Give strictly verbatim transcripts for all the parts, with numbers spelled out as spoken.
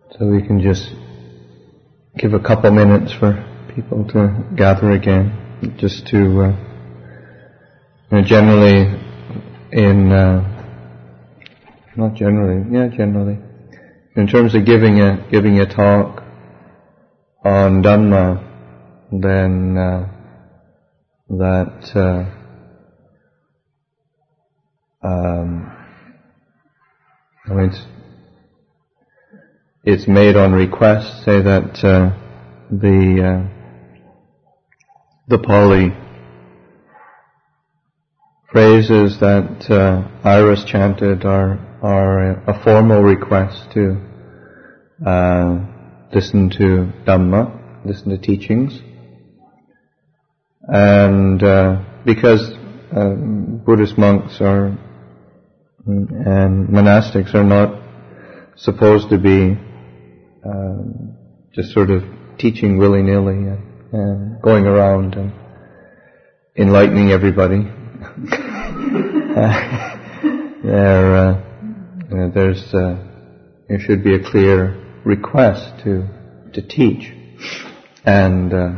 So we can just give a couple minutes for people to gather again, just to, uh, you know, generally in, uh, not generally, yeah, generally, in terms of giving a, giving a talk on Dhamma, then, uh, that, uh, um, I mean, it's, it's made on request, say that, uh, the, uh, the Pali phrases that uh, Iris chanted are are a formal request to uh, listen to Dhamma, listen to teachings, and uh, because uh, Buddhist monks are and monastics are not supposed to be um, just sort of teaching willy-nilly and, and going around and enlightening everybody. uh, there, uh, you know, there's, uh, there should be a clear request to to teach, and uh,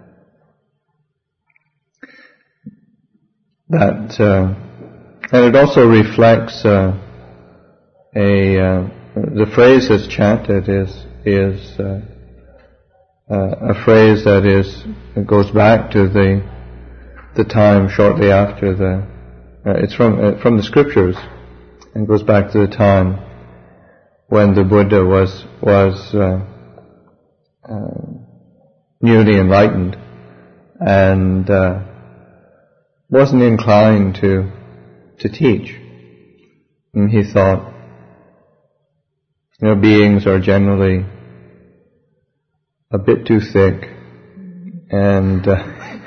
that, uh, and it also reflects uh, a uh, the phrase that's chanted is is uh, uh, a phrase that is that goes back to the the time shortly after the uh, it's from uh, from the scriptures, and goes back to the time when the Buddha was was uh, uh, newly enlightened and uh, wasn't inclined to to teach. And he thought, you know, beings are generally a bit too thick and uh,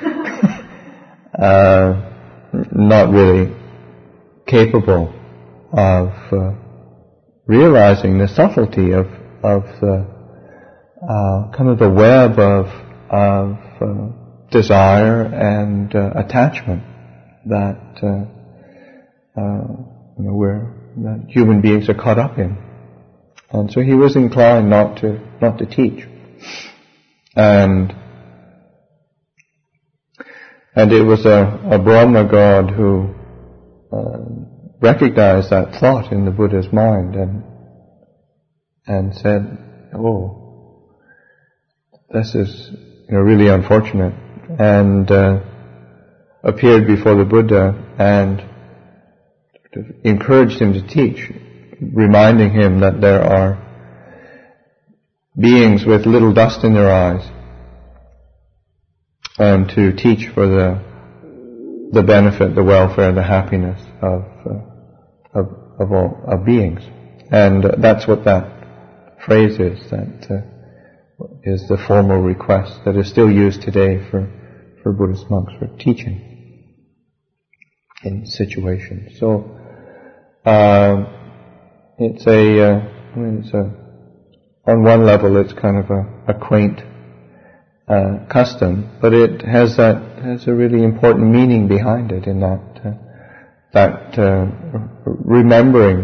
uh, not really capable of uh, realizing the subtlety of of the uh, kind of the web of of uh, desire and uh, attachment that uh, uh, you know, where that human beings are caught up in, and so he was inclined not to not to teach, and. And it was a, a Brahma god who uh, recognized that thought in the Buddha's mind and and said, "Oh, this is, you know, really unfortunate," and uh, appeared before the Buddha and encouraged him to teach, reminding him that there are beings with little dust in their eyes, and to teach for the the benefit, the welfare, the happiness of uh, of of all of beings, and uh, that's what that phrase is. That uh, is the formal request that is still used today for for Buddhist monks for teaching in situations. So uh, it's a uh, I mean, it's a on one level it's kind of a, a quaint Uh, custom, but it has that has a really important meaning behind it. In that uh, that uh, remembering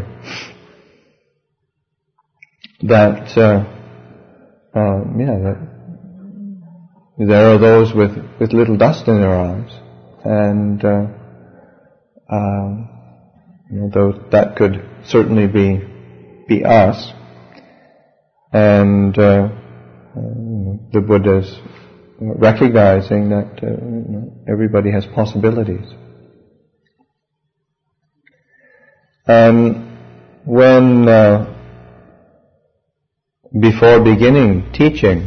that uh, uh, yeah that there are those with with little dust in their eyes, and uh, uh, you know, those, that could certainly be be us, and. Uh, Uh, the Buddha's recognizing that uh, you know, everybody has possibilities. And when, uh, before beginning teaching,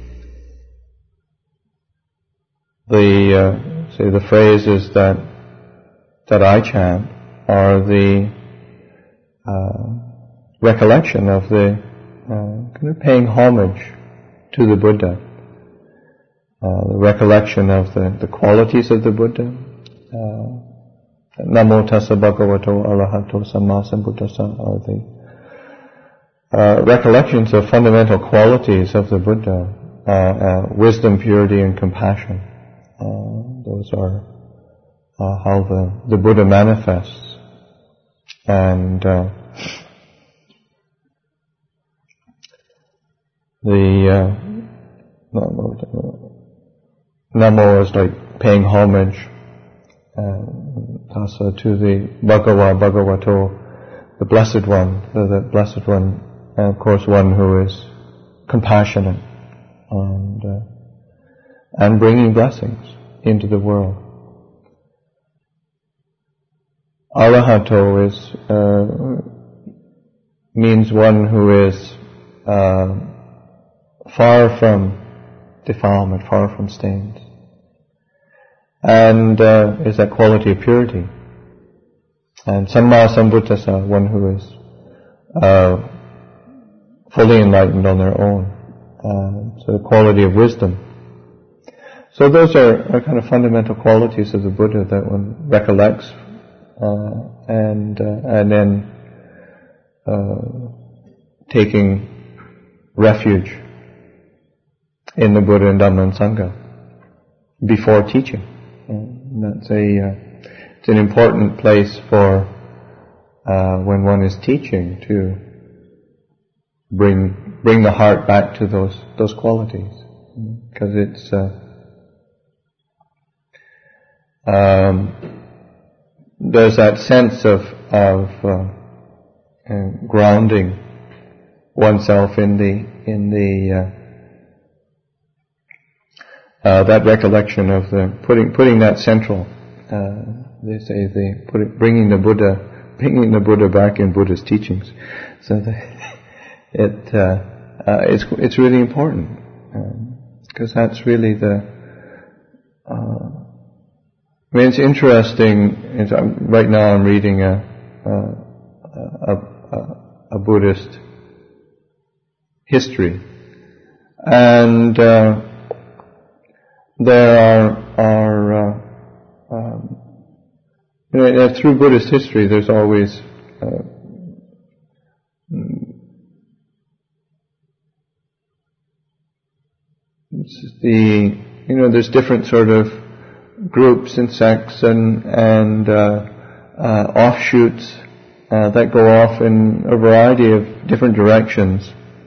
the uh, say the phrases that that I chant are the uh, recollection of the uh, kind of paying homage to the Buddha, uh, the recollection of the, the qualities of the Buddha. Uh, Namo tassa bhagavato arahato samma sambuddhassa are the uh, recollections of fundamental qualities of the Buddha, uh, uh, wisdom, purity, and compassion. Uh, those are uh, how the, the Buddha manifests. And uh, the uh, Namo is like paying homage, uh, tassa, to the Bhagava, Bhagavato, the Blessed One, the, the Blessed One, and of course one who is compassionate and uh, and bringing blessings into the world. Arahato is uh, means one who is uh, far from defilement, far from stains, and uh, is that quality of purity. And Samma Sambuddhasa, one who is uh, fully enlightened on their own, uh, so the quality of wisdom. So those are, are kind of fundamental qualities of the Buddha that one recollects, uh, and uh, and then uh, taking refuge in the Buddha and Dhamma and Sangha before teaching. And that's a uh, it's an important place for uh, when one is teaching to bring bring the heart back to those those qualities, because it's uh, um, there's that sense of of uh, uh, grounding oneself in the in the uh, Uh, that recollection of the putting putting that central, uh, they say the put it, bringing the Buddha, bringing the Buddha back in Buddha's teachings. So the, it uh, uh, it's it's really important, because um, that's really the. Uh, I mean, it's interesting. It's, um, right now, I'm reading a a, a, a Buddhist history, and. Uh, There are, are uh, um, you know, through Buddhist history, there's always uh, the you know there's different sort of groups and sects and and uh, uh, offshoots uh, that go off in a variety of different directions,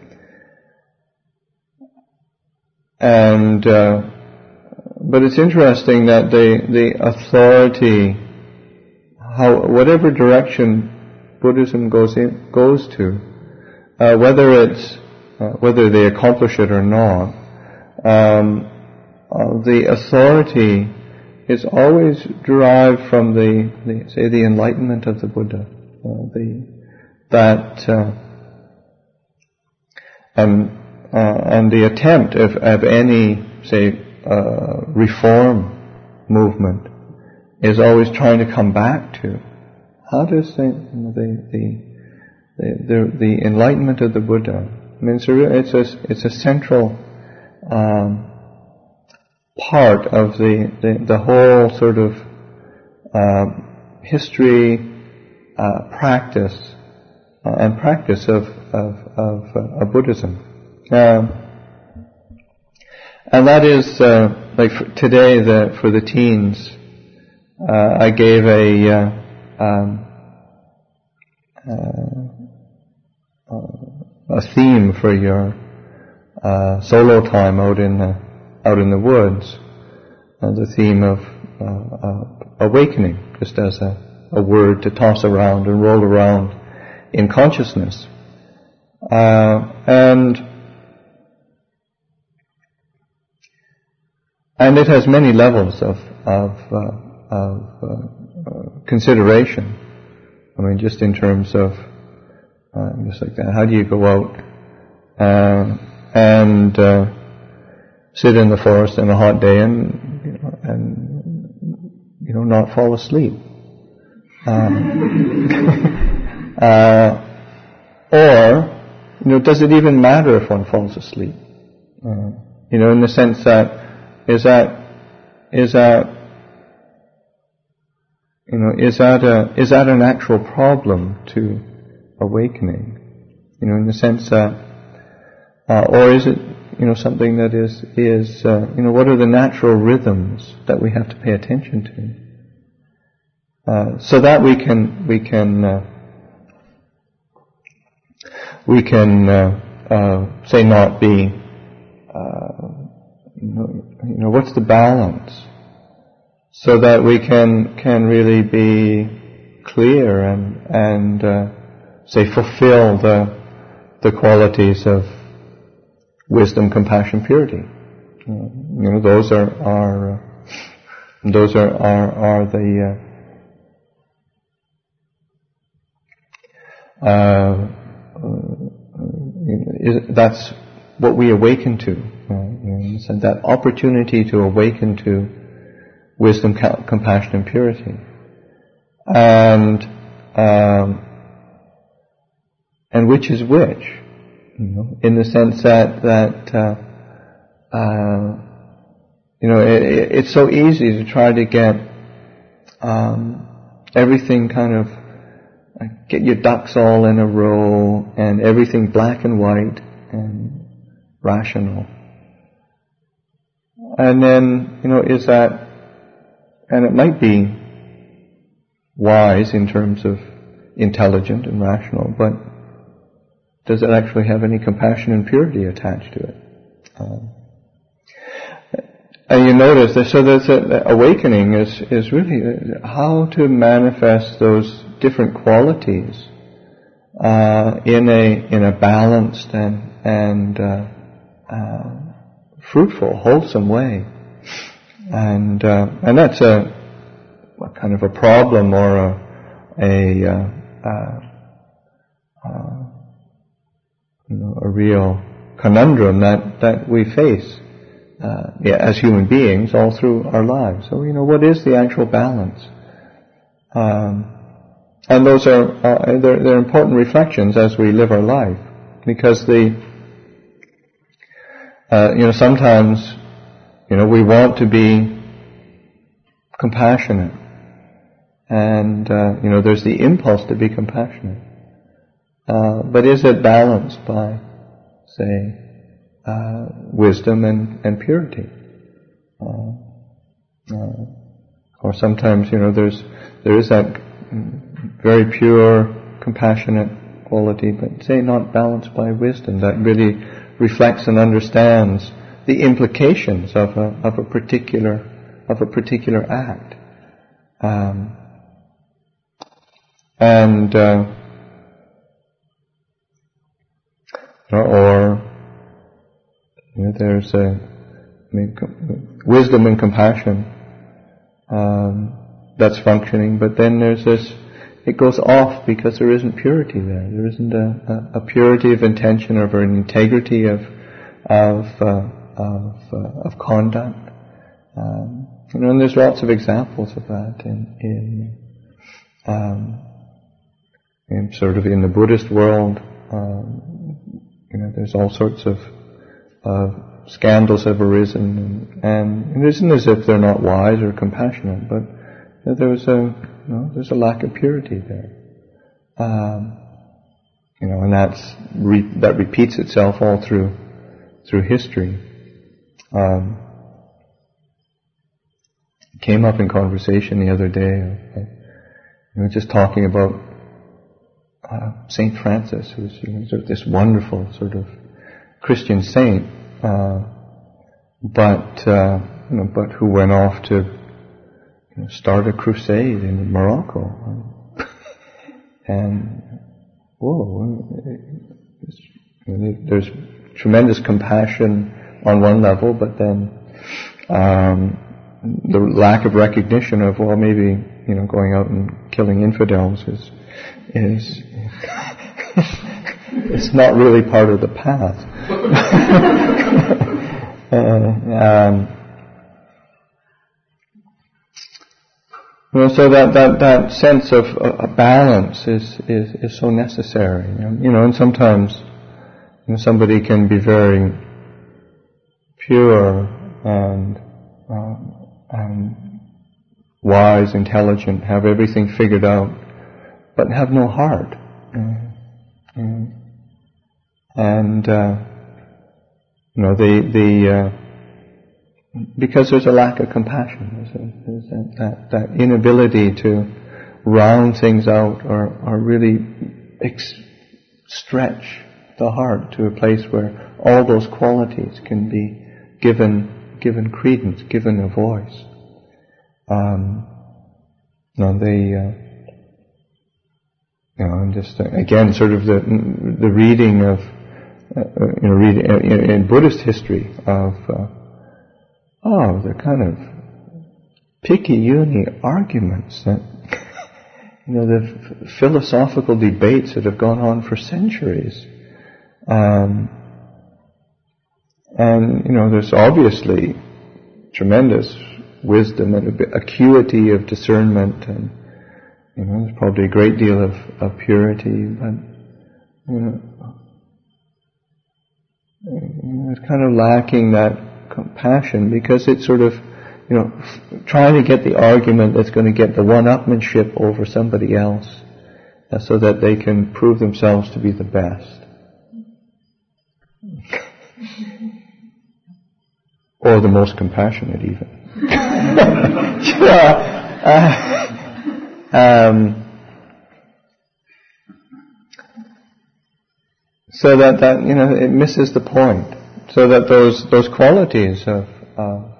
and. Uh, But it's interesting that the the authority, how whatever direction Buddhism goes in, goes to, uh, whether it's uh, whether they accomplish it or not, um, uh, the authority is always derived from the, the say the enlightenment of the Buddha, uh, the that uh, and uh, and the attempt of of any say. Uh, reform movement is always trying to come back to how does the the the the, the enlightenment of the Buddha. I mean, it's a it's a, it's a central um, part of the, the the whole sort of uh, history, uh, practice, uh, and practice of of of, uh, of Buddhism. Um, And that is, uh, like for today, the, for the teens, uh, I gave a, uh, um, uh, a theme for your uh, solo time out in the, out in the woods, uh, the theme of uh, uh, awakening, just as a, a word to toss around and roll around in consciousness, uh, and. And it has many levels of of, uh, of uh, uh, consideration. I mean, just in terms of uh, just like that. How do you go out uh, and uh, sit in the forest on a hot day and you know, and you know not fall asleep? Um, uh, or you know, does it even matter if one falls asleep? Uh, you know, in the sense that. Is that is that you know is that a is that an actual problem to awakening? You know, in the sense that, uh, or is it you know something that is is uh, you know what are the natural rhythms that we have to pay attention to, uh, so that we can we can uh, we can uh, uh, say not be, uh, you know, you know, what's the balance? So that we can can really be clear and and uh, say fulfill the the qualities of wisdom, compassion, purity. You know, those are are uh, those are are, are the uh, uh, uh, that's what we awaken to. Uh, you know, so that opportunity to awaken to wisdom, compassion, and purity, and um, and which is which, you know, in the sense that that uh, uh, you know it, it's so easy to try to get um, everything kind of uh, get your ducks all in a row and everything black and white and rational, and then you know is that. And it might be wise in terms of intelligent and rational, but does it actually have any compassion and purity attached to it? Um, and you notice that, so there's a, awakening is, is really how to manifest those different qualities uh, in a in a balanced and and uh, uh, fruitful, wholesome way. And uh, and that's a, a kind of a problem or a a, uh, uh, uh, you know, a real conundrum that, that we face uh, yeah, as human beings all through our lives. So you know, what is the actual balance? Um, and those are uh, they're, they're important reflections as we live our life, because the uh, you know sometimes. You know, we want to be compassionate, and uh, you know, there's the impulse to be compassionate. Uh, but is it balanced by, say, uh, wisdom and, and purity? Uh, uh, or sometimes, you know, there's there is that very pure, compassionate quality, but say not balanced by wisdom that really reflects and understands the implications of a of a particular of a particular act, um, and uh, or you know, there's a I mean, wisdom and compassion um, that's functioning, but then there's this. It goes off because there isn't purity there. There isn't a, a, a purity of intention or an integrity of of uh, Of, uh, of conduct, um, you know, and there's lots of examples of that in in, um, in sort of in the Buddhist world. Um, you know, there's all sorts of uh, scandals have arisen, and, and it isn't as if they're not wise or compassionate, but you know, there's a you know, there's a lack of purity there, um, you know, and that's re- that repeats itself all through through history. Um, came up in conversation the other day. Uh, you know, just talking about uh, Saint Francis, who's you know, sort of this wonderful sort of Christian saint, uh, but uh, you know, but who went off to you know, start a crusade in Morocco, and whoa, there's tremendous compassion on one level, but then um, the lack of recognition of, well, maybe you know, going out and killing infidels is is it's not really part of the path. uh, um, you know, so that that that sense of uh, balance is is is so necessary. You know, and sometimes you know, somebody can be very pure and, uh, and wise, intelligent, have everything figured out, but have no heart. Uh, and, uh, you know, the, the, uh, because there's a lack of compassion, there's, a, there's that, that, that inability to round things out or, or really ex- stretch the heart to a place where all those qualities can be given given credence, given a voice. Um, no, they, uh, you know, and just uh, again, sort of the the reading of, uh, you know, reading in, in Buddhist history of, uh, oh, the kind of picky-uni arguments that, you know, the f- philosophical debates that have gone on for centuries. Um, and, you know, there's obviously tremendous wisdom and acuity of discernment, and, you know, there's probably a great deal of, of purity, but, you know, it's kind of lacking that compassion, because it's sort of, you know, f- trying to get the argument that's going to get the one-upmanship over somebody else, uh, so that they can prove themselves to be the best. Or the most compassionate, even. uh, um, so that, that, you know, it misses the point. So that those those qualities of uh,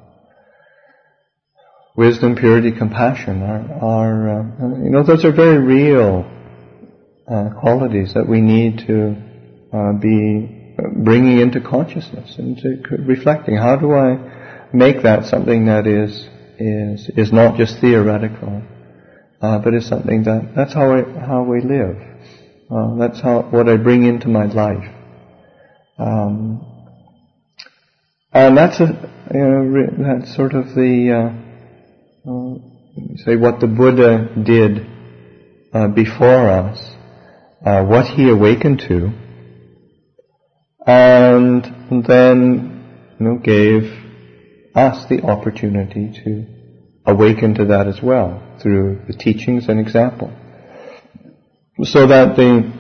wisdom, purity, compassion are, are uh, you know, those are very real uh, qualities that we need to uh, be bringing into consciousness and to reflecting. How do I make that something that is is is not just theoretical, uh, but is something that that's how I how we live. Uh, that's how what I bring into my life. Um, and that's a you know that's sort of the uh, uh, say what the Buddha did uh, before us, uh, what he awakened to. And then, you know, gave us the opportunity to awaken to that as well through the teachings and example, so that the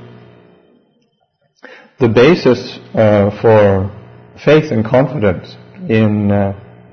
the basis uh, for faith and confidence in uh,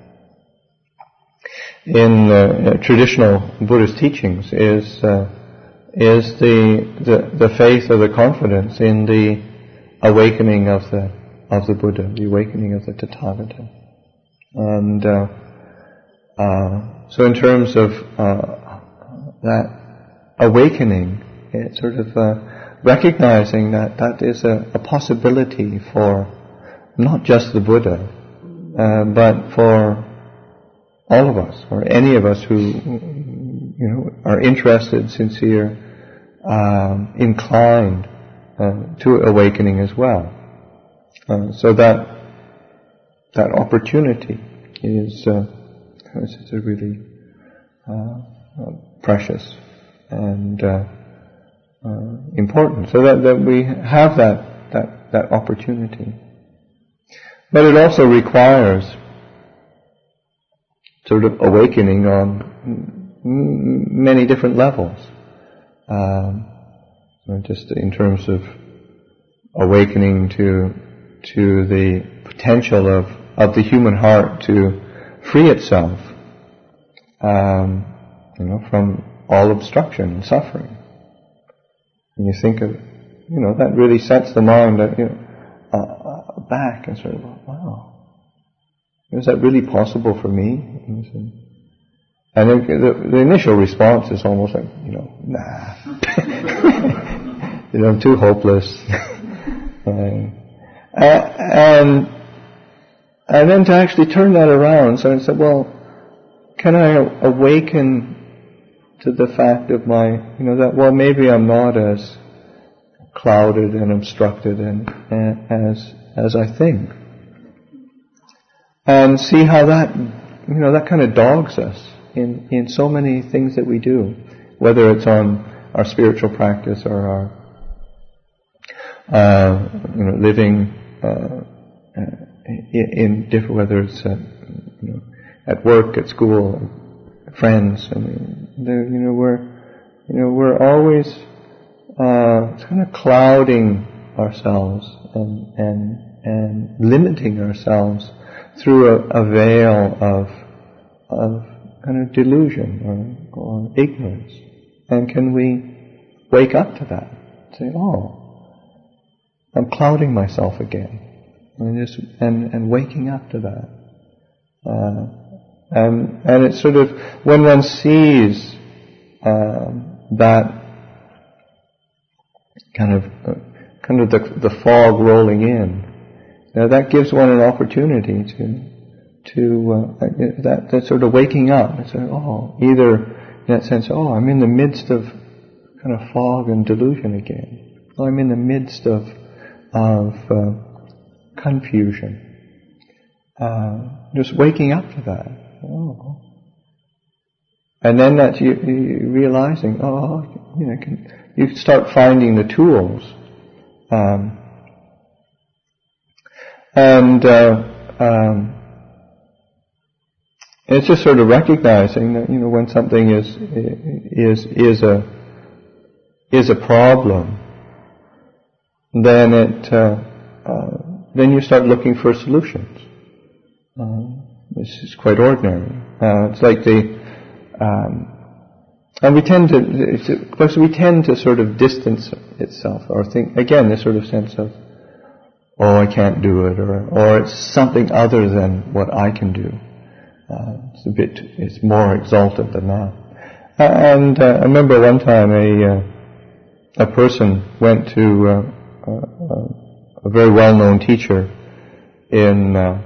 in uh, traditional Buddhist teachings is uh, is the, the the faith or the confidence in the awakening of the of the Buddha, the awakening of the Tathagata. And uh, uh, so in terms of uh, that awakening, it's sort of uh, recognizing that that is a, a possibility for not just the Buddha, uh, but for all of us, or any of us who, you know, are interested, sincere, um, inclined Uh, to awakening as well. Uh, so that that opportunity is, uh, is really uh, uh, precious and uh, uh, important. So that, that we have that, that that opportunity. But it also requires sort of awakening on m- many different levels. Um, Just in terms of awakening to to the potential of, of the human heart to free itself, um, you know, from all obstruction and suffering. And you think of, you know, that really sets the mind, that, you know, uh, back and sort of, wow, is that really possible for me? And then the, the initial response is almost like, you know, nah. You know, I'm too hopeless. uh, and and then to actually turn that around, so I said, well, can I awaken to the fact of my, you know, that, well, maybe I'm not as clouded and obstructed and, and as as I think, and see how that, you know, that kind of dogs us in in so many things that we do, whether it's on our spiritual practice or our Uh, you know, living uh, in, in different, whether it's uh, you know, at work, at school, friends. I mean, you know, we're you know we're always uh, kind of clouding ourselves and and and limiting ourselves through a, a veil of of kind of delusion or, or ignorance. And can we wake up to that? Say, oh. I'm clouding myself again, and just and, and waking up to that. Uh, and and it's sort of when one sees um, that kind of uh, kind of the the fog rolling in, now that gives one an opportunity to to uh, that that sort of waking up. It's like, oh, either in that sense, oh, I'm in the midst of kind of fog and delusion again. Oh, I'm in the midst of of uh, confusion. Uh, just waking up to that. Oh. And then that you, you realizing, oh, you know, can, you start finding the tools. Um, and uh, um, it's just sort of recognizing that, you know, when something is is is a is a problem, then it uh, uh, then you start looking for solutions. Uh, this is quite ordinary. Uh, it's like the, um, and we tend to, it's, because we tend to sort of distance itself, or think again this sort of sense of, oh, I can't do it, or or it's something other than what I can do. Uh, it's a bit, it's more exalted than that. Uh, and uh, I remember one time a uh, a person went to uh, uh, a very well-known teacher in. Uh,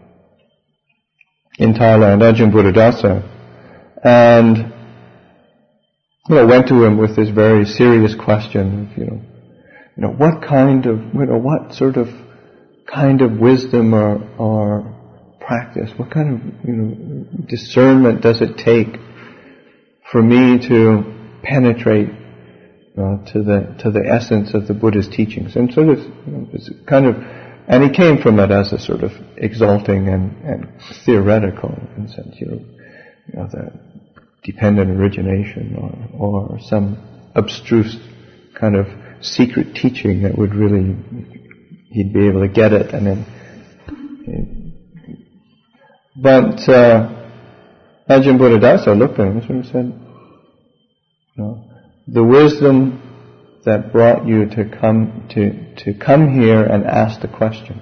in Thailand, Ajahn Buddhadasa, and you know, went to him with this very serious question of, you know, you know, what kind of, you know, what sort of kind of wisdom or, or practice, what kind of, you know, discernment does it take for me to penetrate uh, to the to the essence of the Buddha's teachings? And sort of, you know, it's kind of. And he came from it as a sort of exalting and, and theoretical, in a sense, you know, you know, the dependent origination, or, or some abstruse kind of secret teaching that would really, he'd be able to get it, and then. But uh, Ajahn Buddhadasa looked at him and said, you know, the wisdom that brought you to come to to come here and ask the question.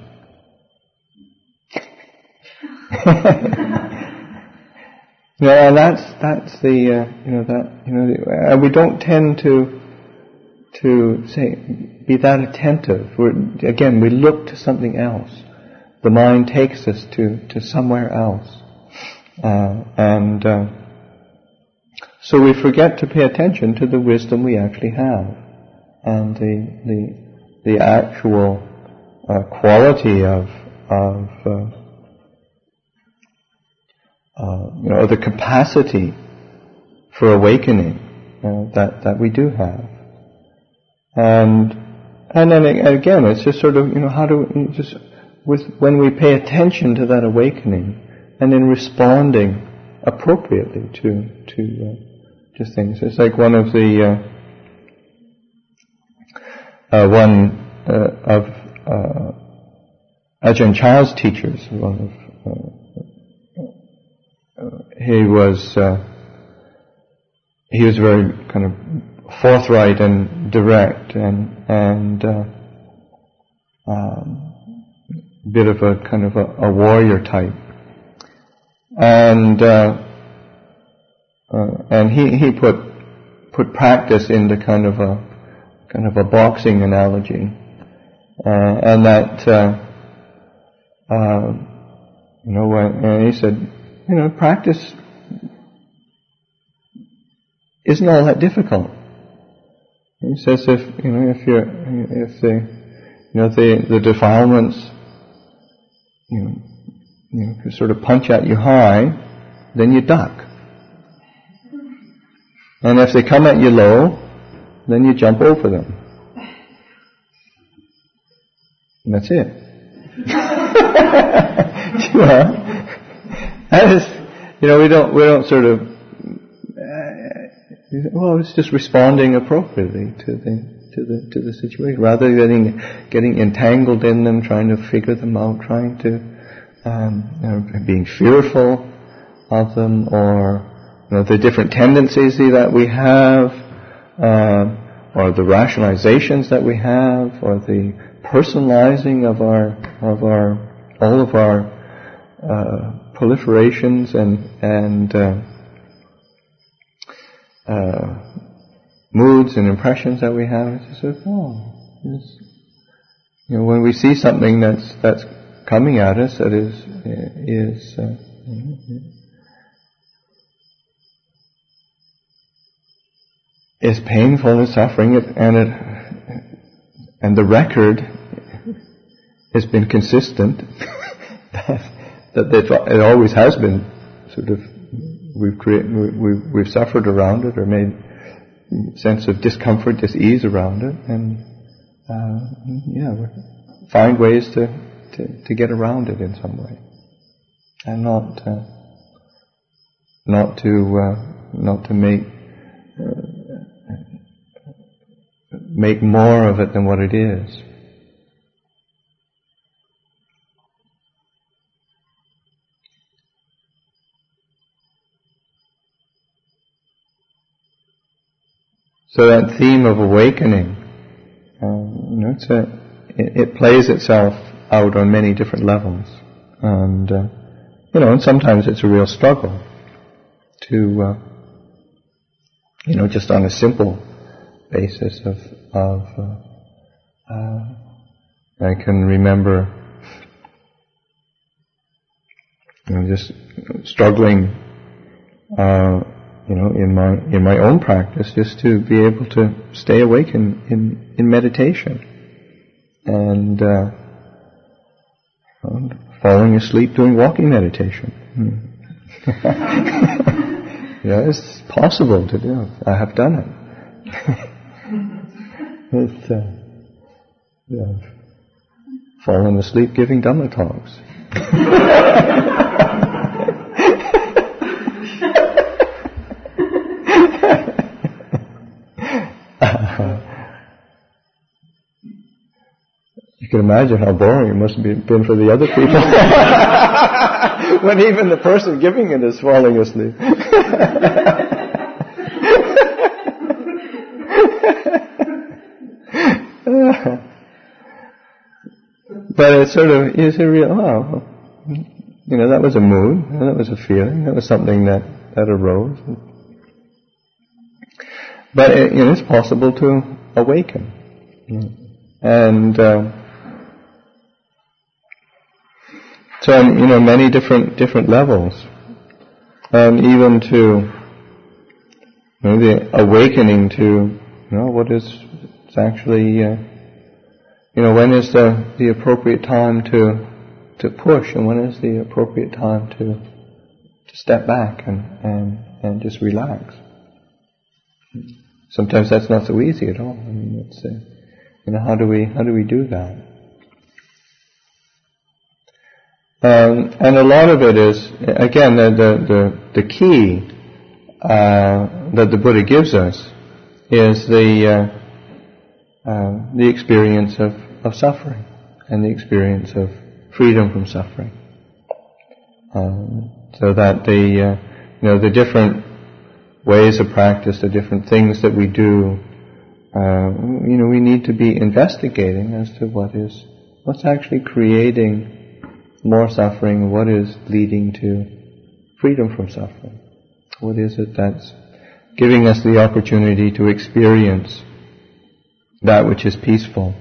Yeah, and that's that's the uh, you know that you know the, uh, we don't tend to to say be that attentive. We're, again, we look to something else. The mind takes us to to somewhere else, uh, and uh, so we forget to pay attention to the wisdom we actually have. And the the the actual uh, quality of of uh, uh, you know, the capacity for awakening uh, that that we do have, and and then again, it's just sort of, you know, how do we just with when we pay attention to that awakening and then responding appropriately to to uh, to things. It's like one of the uh, Uh, one uh, of uh, Ajahn Chah's teachers, one of uh, uh, he was uh, he was very kind of forthright and direct, and and uh, um, bit of a kind of a, a warrior type, and uh, uh, and he he put put practice into kind of a kind of a boxing analogy, uh, and that, uh, uh, you know, when, and he said, you know, practice isn't all that difficult. He says if, you know, if you're, if the, you know, the, the defilements, you know, you know, sort of punch at you high, then you duck. And if they come at you low, then you jump over them. And that's it. You know, that is, you know, we don't, we don't sort of, uh, well, it's just responding appropriately to the, to the, to the situation, rather than getting, getting entangled in them, trying to figure them out, trying to, um, you know, being fearful of them, or, you know, the different tendencies that we have, Uh, or the rationalizations that we have, or the personalizing of our of our all of our uh, proliferations and and uh, uh, moods and impressions that we have. It's just, oh, it's, you know, when we see something that's that's coming at us that is is uh, is painful and suffering, and it and the record has been consistent that, that it always has been sort of we've created we've we've suffered around it or made sense of discomfort, dis-ease around it, and uh, yeah, we find ways to, to to get around it in some way, and not uh, not to uh, not to make uh, make more of it than what it is. So that theme of awakening, um, you know, it's a, it, it plays itself out on many different levels, and uh, you know, and sometimes it's a real struggle to, uh, you know, just on a simple basis of of. Uh, uh, I can remember, you know, just struggling. Uh, You know, in my in my own practice, just to be able to stay awake in in, in meditation, and uh, falling asleep doing walking meditation. Yeah, it's possible to do. I have done it. It's uh, yeah, fallen asleep giving Dhamma talks. You can imagine how boring it must have been for the other people when even the person giving it is falling asleep. But it's sort of, it's a real, oh, you know, that was a mood, that was a feeling, that was something that, that arose. But it, you know, it's possible to awaken. And uh, so on, you know, many different different levels, and even to, you know, the awakening to, you know, what is it's actually, uh, you know, when is the the appropriate time to to push, and when is the appropriate time to to step back and and and just relax. Sometimes that's not so easy at all. I mean, it's, uh, you know, how do we how do we do that? Um, and a lot of it is, again, the the the, the key uh, that the Buddha gives us is the uh, uh, the experience of, of suffering and the experience of freedom from suffering. Um, so that the uh, you know the different ways of practice, the different things that we do, uh, you know, we need to be investigating as to what is what's actually creating more suffering, what is leading to freedom from suffering. What is it that's giving us the opportunity to experience that which is peaceful?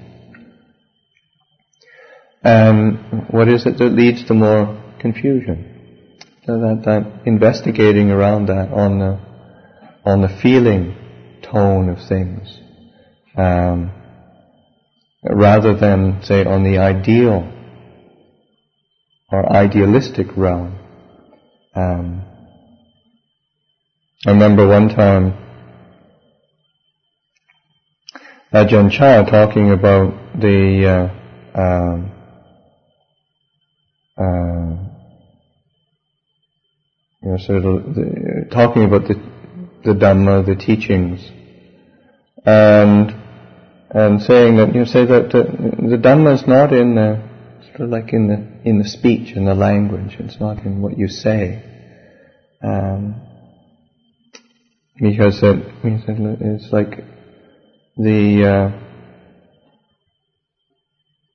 And what is it that leads to more confusion? So that, that investigating around that on the on the feeling tone of things, um, rather than, say, on the ideal or idealistic realm. Um, I remember one time Ajahn Chah talking about the uh, um, uh, you know, sort of the, talking about the the Dhamma, the teachings, and and saying that, you know, say that the, the Dhamma is not in the sort of like in the in the speech, in the language. It's not in what you say, um, because it, it's like the uh,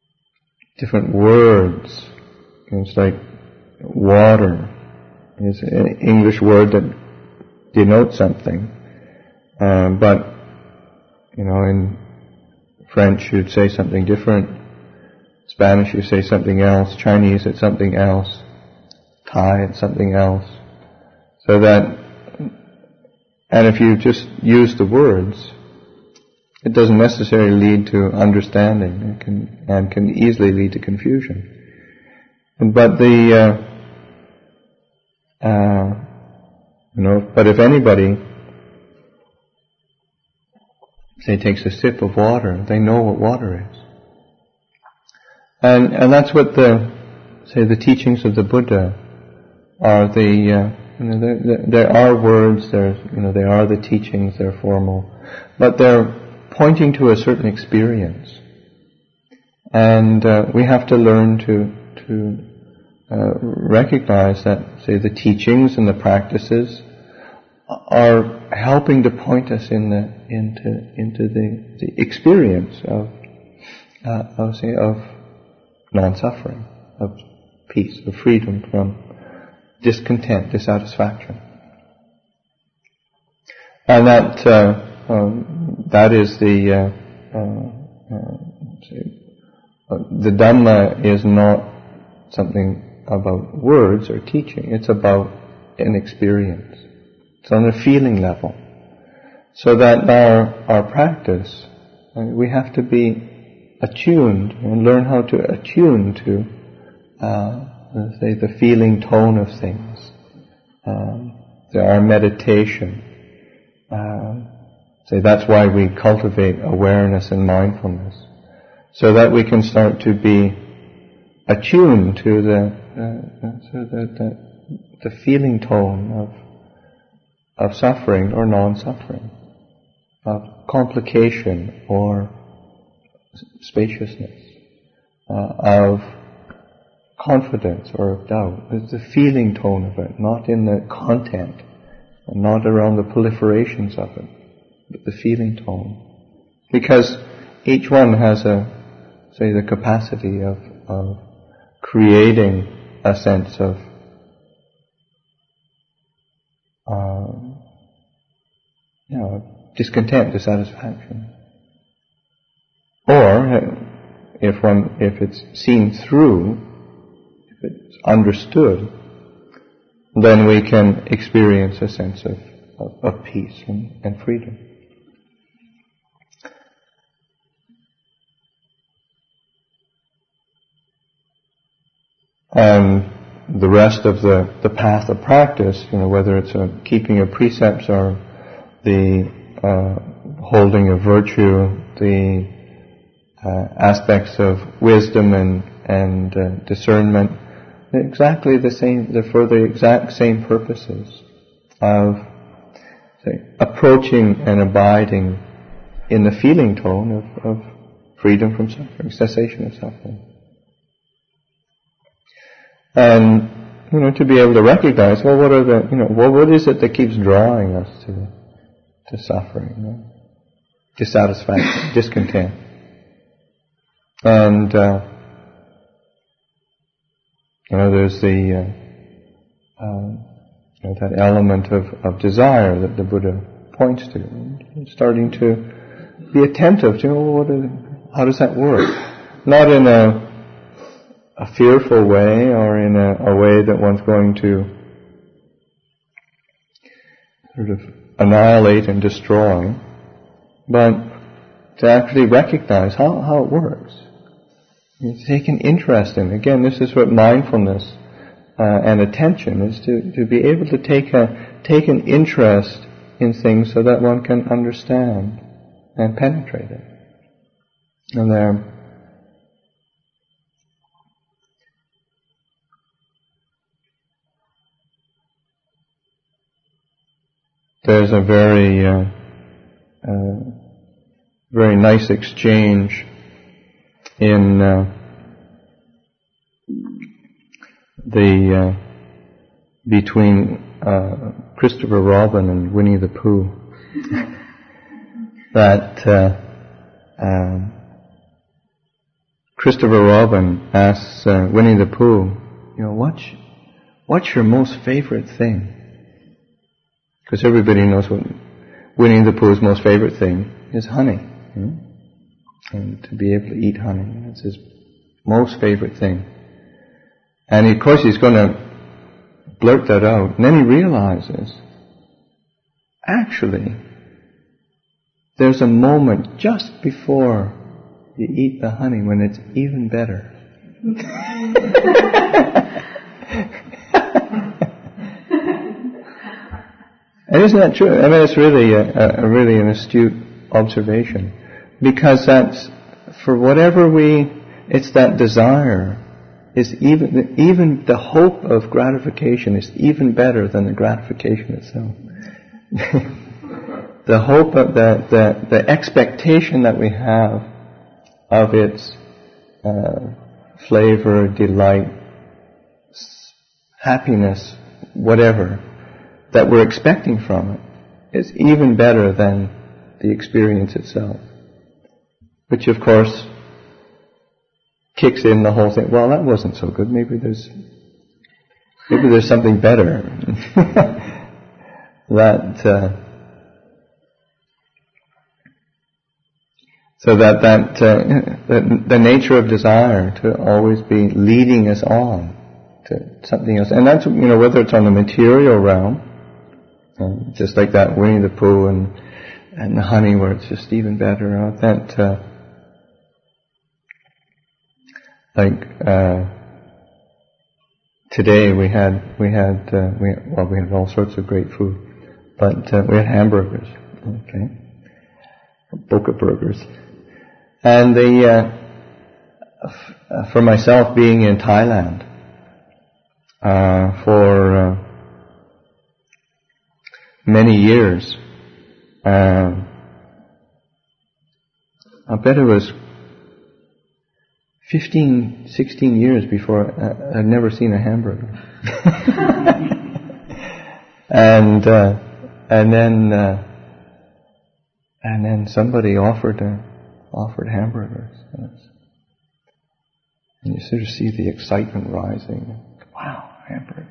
different words. It's like water is an English word that denotes something, um, but you know, in French you'd say something different. Spanish you say something else. Chinese it's something else. Thai it's something else. So that, and if you just use the words, it doesn't necessarily lead to understanding. It can, and can easily lead to confusion. But the, uh, uh, you know, but if anybody, say, takes a sip of water, they know what water is. And, and that's what the, say, the teachings of the Buddha are. The, uh, you know, there, there are words, there, you know, they are the teachings, they're formal, but they're pointing to a certain experience. And uh, we have to learn to, to uh, recognize that, say, the teachings and the practices are helping to point us in the, into, into the, the experience of, uh, of, say, of non-suffering, of peace, of freedom from discontent, dissatisfaction. And that, uh, um, that is the, uh, uh, uh, say, uh, the Dhamma is not something about words or teaching, it's about an experience. It's on a feeling level. So that our, our practice, uh, we have to be attuned and learn how to attune to, uh, say, the feeling tone of things. Um, so our meditation. Um, say that's why we cultivate awareness and mindfulness, so that we can start to be attuned to the uh, so the, the the feeling tone of of suffering or non-suffering, of complication or spaciousness, uh, of confidence or of doubt. It's the feeling tone of it, not in the content, and not around the proliferations of it, but the feeling tone. Because each one has a, say, the capacity of, of creating a sense of um, you know, discontent, dissatisfaction. Or, if one, if it's seen through, if it's understood, then we can experience a sense of, of, of peace and, and freedom. And the rest of the, the path of practice, you know, whether it's a keeping of precepts or the uh, holding of virtue, the uh, aspects of wisdom and, and uh, discernment, exactly the same, they're for the exact same purposes of, say, approaching and abiding in the feeling tone of, of freedom from suffering, cessation of suffering. And, you know, to be able to recognize, well, what are the, you know, well, what is it that keeps drawing us to, to suffering, you know? Dissatisfaction, discontent. And, uh, you know, there's the, uh, uh, you know, that element of, of desire that the Buddha points to. And starting to be attentive to, well, what are, how does that work? Not in a, a fearful way or in a, a way that one's going to sort of annihilate and destroy, but to actually recognize how, how it works. You take an interest in it. Again, this is what mindfulness uh, and attention is, to, to be able to take a take an interest in things so that one can understand and penetrate it. And there there's a very uh, uh, very nice exchange in uh, the uh, between uh, Christopher Robin and Winnie the Pooh that uh, um, Christopher Robin asks uh, Winnie the Pooh, you know, what's, what's your most favorite thing? Because everybody knows what Winnie the Pooh's most favorite thing is honey. Hmm? And to be able to eat honey, that's his most favorite thing. And of course he's going to blurt that out. And then he realizes, actually, there's a moment just before you eat the honey when it's even better. And isn't that true? I mean, it's really a, a really an astute observation, because that's, for whatever we, it's that desire is even even the hope of gratification is even better than the gratification itself. The hope of the the, the expectation that we have of its uh, flavor, delight, happiness, whatever, that we're expecting from it is even better than the experience itself. Which of course kicks in the whole thing. Well, that wasn't so good. Maybe there's maybe there's something better. that uh, so that that uh, the, the nature of desire to always be leading us on to something else, and that's, you know, whether it's on the material realm. Uh, just like that Winnie the Pooh and, and the honey, where it's just even better. Uh, that, uh, like, uh, today we had, we had, uh, we, well, we had all sorts of great food, but uh, we had hamburgers, okay, Boca burgers. And the, uh, f- for myself being in Thailand, uh, for, uh, many years. Uh, I bet it was fifteen, sixteen years before I, I'd never seen a hamburger. and uh, and then uh, and then somebody offered uh, offered hamburgers, and you sort of see the excitement rising. Wow, hamburger!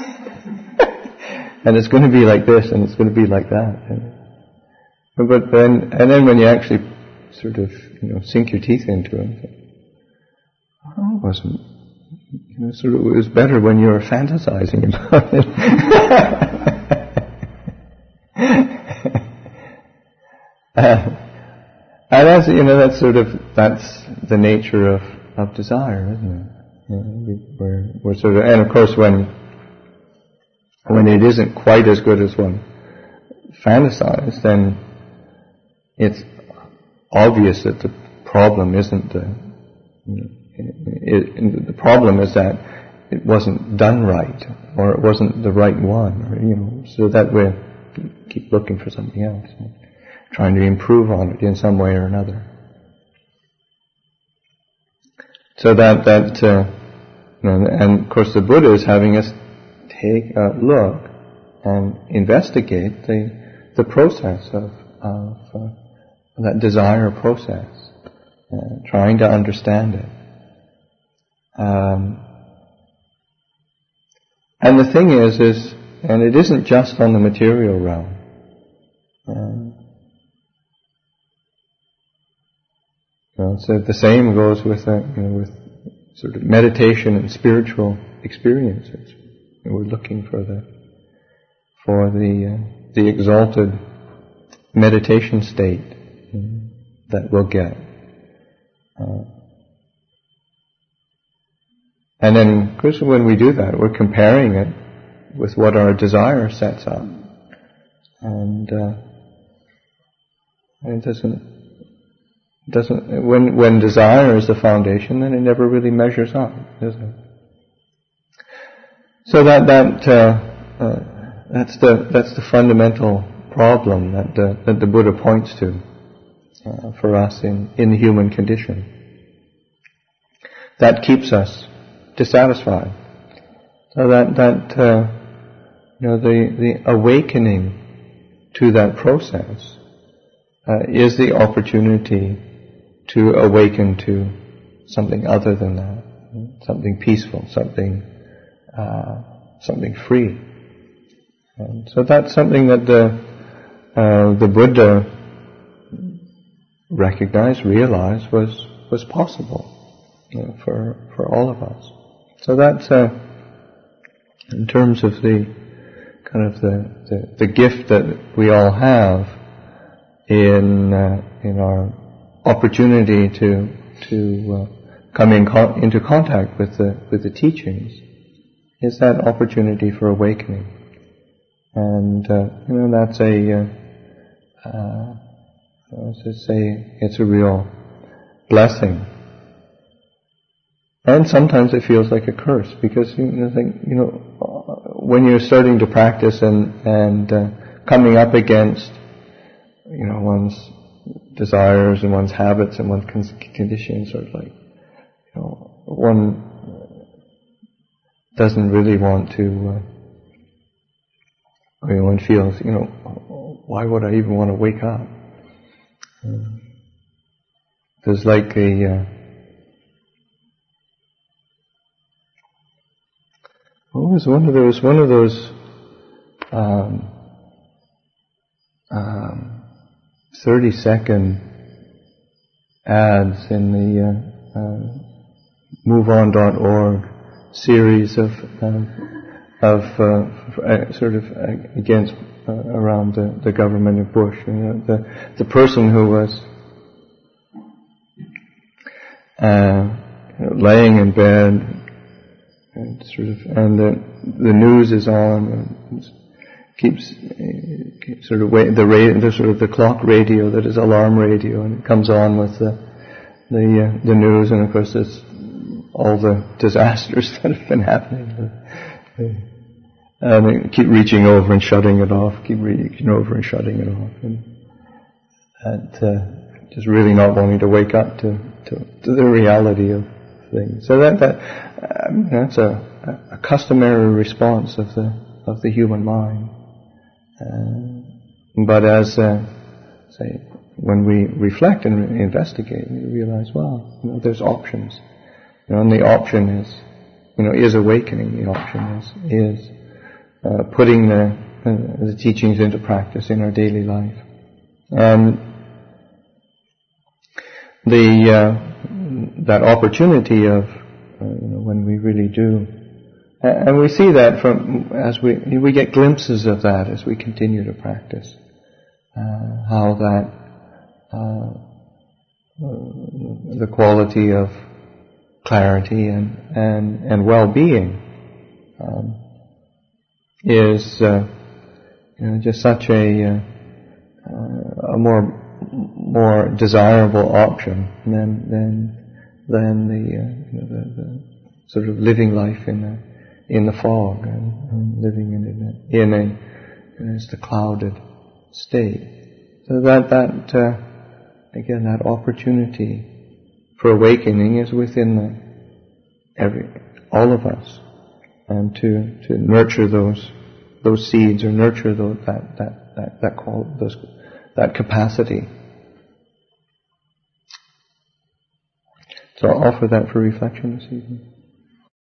And it's going to be like this, and it's going to be like that. But then, and then when you actually sort of, you know, sink your teeth into it, oh, it wasn't, you know, sort of, it was better when you were fantasizing about it. uh, and that's, you know, that's sort of, that's the nature of, of desire, isn't it? You know, we, we're, we're sort of, and of course when, when it isn't quite as good as one fantasized, then it's obvious that the problem isn't the, you know, it, it, the problem is that it wasn't done right, or it wasn't the right one, or, you know, so that we keep looking for something else, trying to improve on it in some way or another. So that that uh, you know, and of course the Buddha is having us take a look and investigate the the process of, of uh, that desire process, uh, trying to understand it. Um, and the thing is, is, and it isn't just on the material realm. Um, well, so the same goes with uh, you know, with sort of meditation and spiritual experiences. We're looking for the for the uh, the exalted meditation state um, that we'll get, uh, and then, of course, when we do that, we're comparing it with what our desire sets up, and uh, it doesn't doesn't when when desire is the foundation, then it never really measures up, does it? So that that uh, uh, that's the that's the fundamental problem that the, that the Buddha points to uh, for us in, in the human condition. That keeps us dissatisfied. So that that uh, you know the the awakening to that process uh, is the opportunity to awaken to something other than that, something peaceful, something uh, something free. And so that's something that the uh, the Buddha recognized, realized was was possible, you know, for for all of us. So that's uh, in terms of the kind of the, the the gift that we all have in uh, in our opportunity to to uh, come in con- into contact with the with the teachings, is that opportunity for awakening. And, uh, you know, that's a, uh, uh, let's just say, it's a real blessing. And sometimes it feels like a curse, because, you know, think, you know when you're starting to practice and, and, uh, coming up against, you know, one's desires and one's habits and one's conditions, sort of like, you know, one doesn't really want to, uh, I mean, one feels, you know, why would I even want to wake up? Uh, there's like a, uh, what was one of those, one of those, um, um, thirty second ads in the, uh, uh, move on dot org series of, uh, of uh, sort of against uh, around the, the government of Bush. You know, the the person who was uh, you know, laying in bed, and sort of, and the the news is on, and keeps, keeps sort of wait, the ra- the sort of the clock radio that is alarm radio, and it comes on with the the uh, the news, and of course there's all the disasters that have been happening. And keep reaching over and shutting it off, keep reaching over and shutting it off, and, and uh, just really not wanting to wake up to, to, to the reality of things. So that that um, that's a, a customary response of the of the human mind. Uh, but as uh, say, when we reflect and investigate, we realize, well, you know, there's options. You know, and the option is, you know, is awakening. The option is is uh, putting the uh, the teachings into practice in our daily life, and the uh, that opportunity of uh, you know, when we really do, and we see that from as we we get glimpses of that as we continue to practice, uh, how that uh, the quality of clarity and, and, and well-being um, is uh, you know, just such a, uh, a more more desirable option than than than the, uh, you know, the, the sort of living life in the in the fog and, and living in a, in a in just a clouded state. So that that uh, again that opportunity for awakening is within the, every, all of us, and to, to nurture those those seeds, or nurture those, that that that that, qual, those, that capacity. So I'll offer that for reflection this evening.